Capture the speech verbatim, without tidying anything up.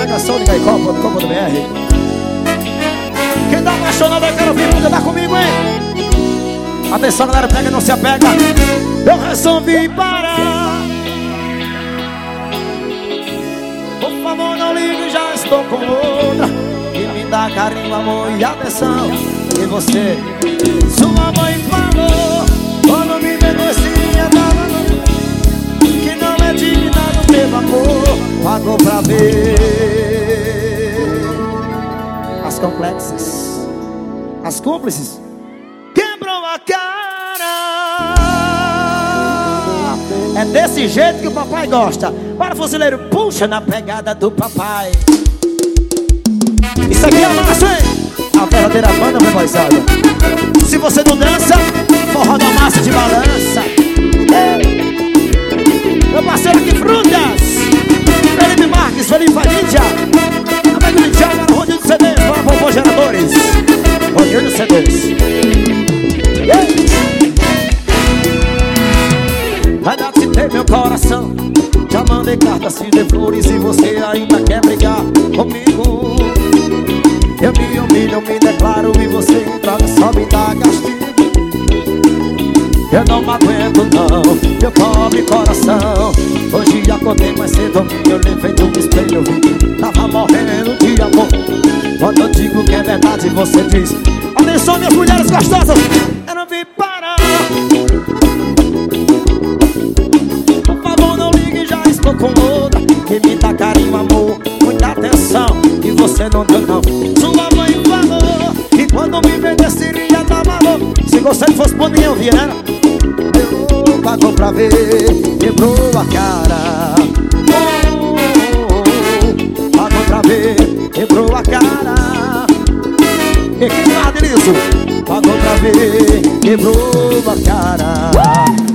navegação de Caicó ponto com ponto br. Quem tá apaixonado eu quero vir, cantar comigo, hein? Atenção, galera, pega e não se apega. Eu resolvi parar. Por favor, não ligue, já estou com outra. E me dá carinho, amor e atenção. E você, sua mãe falou, quando me negocia, que não é digna do meu amor. Pagou pra ver as complexas, as cúmplices. Quebrou a cara. É desse jeito que o papai gosta. Para, fuzileiro, puxa na pegada do papai. Isso aqui é massa, hein? A verdadeira banda, meu boizada. Se você não dança, forró da massa de balança. Ei! Meu parceiro aqui, Frutas, Felipe Marques, Felipe Farinha, amigo de Thiago, no Rodinho do C D, para Vovô Geradores, Rodinho do C Ds. Vai dar se ter meu coração. Já mandei cartas, se dê flores e você ainda quer brigar comigo. Eu me humilho, eu me declaro e você entra só me dá castigo. Eu não me aguento não, meu pobre coração. Hoje acordei mais cedo, eu levei do espelho, eu vi, tava morrendo de amor. Quando eu digo que é verdade, você diz: atenção, minhas mulheres gostosas, eu não vim parar. Por favor, não ligue, já estou com outra. Que me dá carinho, amor, muita atenção. E você não deu não. Sua mãe falou que quando me vendesse iria dar valor. Se você fosse por mim, eu viera. Eu pagou pra ver, quebrou a cara. Oh, oh, oh. Pagou pra ver, quebrou a cara. E que nada nisso. Pagou pra ver, quebrou a cara.